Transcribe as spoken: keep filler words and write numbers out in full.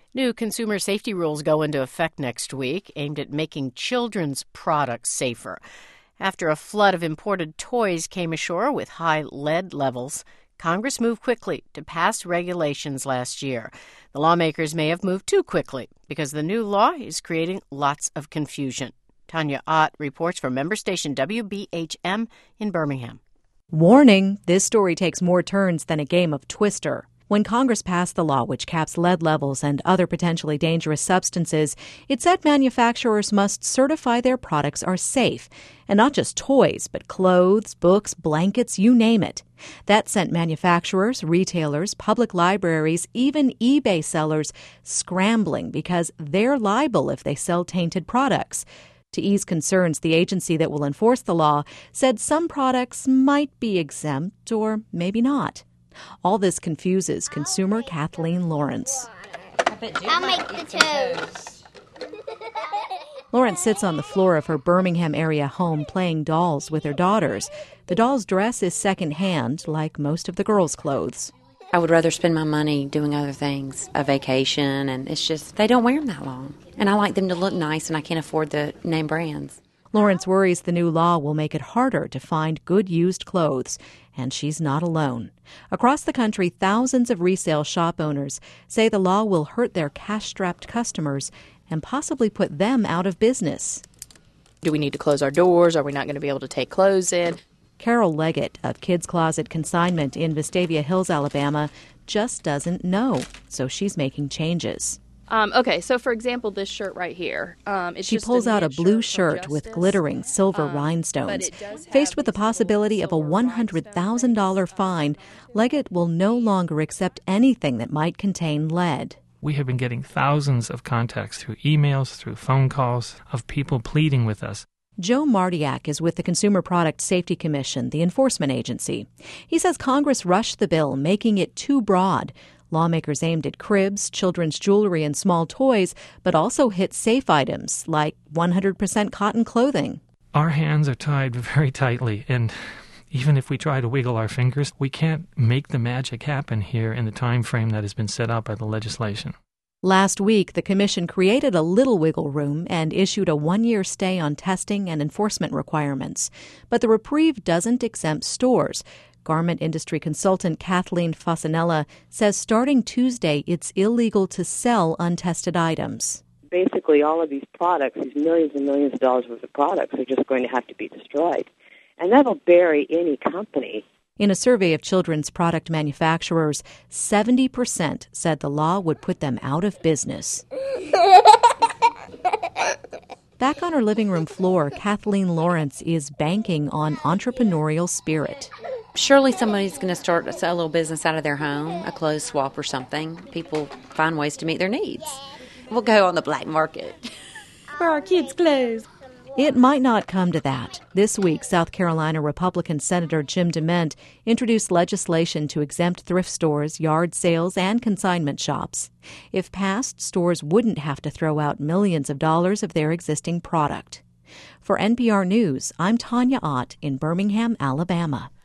New consumer safety rules go into effect next week, aimed at making children's products safer. After a flood of imported toys came ashore with high lead levels, Congress moved quickly to pass regulations last year. The lawmakers may have moved too quickly because the new law is creating lots of confusion. Tanya Ott reports from member station W B H M in Birmingham. Warning, this story takes more turns than a game of Twister. When Congress passed the law which caps lead levels and other potentially dangerous substances, it said manufacturers must certify their products are safe. And not just toys, but clothes, books, blankets, you name it. That sent manufacturers, retailers, public libraries, even eBay sellers scrambling because they're liable if they sell tainted products. To ease concerns, the agency that will enforce the law said some products might be exempt or maybe not. All this confuses consumer Kathleen Lawrence. I'll make the toes. Lawrence sits on the floor of her Birmingham area home playing dolls with her daughters. The doll's dress is secondhand, like most of the girls' clothes. I would rather spend my money doing other things, a vacation, and it's just, they don't wear them that long. And I like them to look nice, and I can't afford the name brands. Lawrence worries the new law will make it harder to find good used clothes, and she's not alone. Across the country, thousands of resale shop owners say the law will hurt their cash-strapped customers and possibly put them out of business. Do we need to close our doors? Are we not going to be able to take clothes in? Carol Leggett of Kids Closet Consignment in Vestavia Hills, Alabama, just doesn't know, so she's making changes. Um, okay, so for example, this shirt right here. Um, it's she just pulls a out a blue shirt, shirt with glittering silver um, rhinestones. Faced with the possibility of a one hundred thousand dollars fine, Leggett will no longer accept anything that might contain lead. We have been getting thousands of contacts through emails, through phone calls, of people pleading with us. Joe Mardiak is with the Consumer Product Safety Commission, the enforcement agency. He says Congress rushed the bill, making it too broad. Lawmakers aimed at cribs, children's jewelry, and small toys, but also hit safe items like one hundred percent cotton clothing. Our hands are tied very tightly, and even if we try to wiggle our fingers, we can't make the magic happen here in the time frame that has been set out by the legislation. Last week, the Commission created a little wiggle room and issued a one-year stay on testing and enforcement requirements. But the reprieve doesn't exempt stores. Garment industry consultant Kathleen Fasanella says starting Tuesday, it's illegal to sell untested items. Basically, all of these products, these millions and millions of dollars worth of products, are just going to have to be destroyed. And that'll bury any company. In a survey of children's product manufacturers, seventy percent said the law would put them out of business. Back on her living room floor, Kathleen Lawrence is banking on entrepreneurial spirit. Surely somebody's going to start a little business out of their home, a clothes swap or something. People find ways to meet their needs. We'll go on the black market for our kids' clothes. It might not come to that. This week, South Carolina Republican Senator Jim DeMint introduced legislation to exempt thrift stores, yard sales, and consignment shops. If passed, stores wouldn't have to throw out millions of dollars of their existing product. For N P R News, I'm Tanya Ott in Birmingham, Alabama.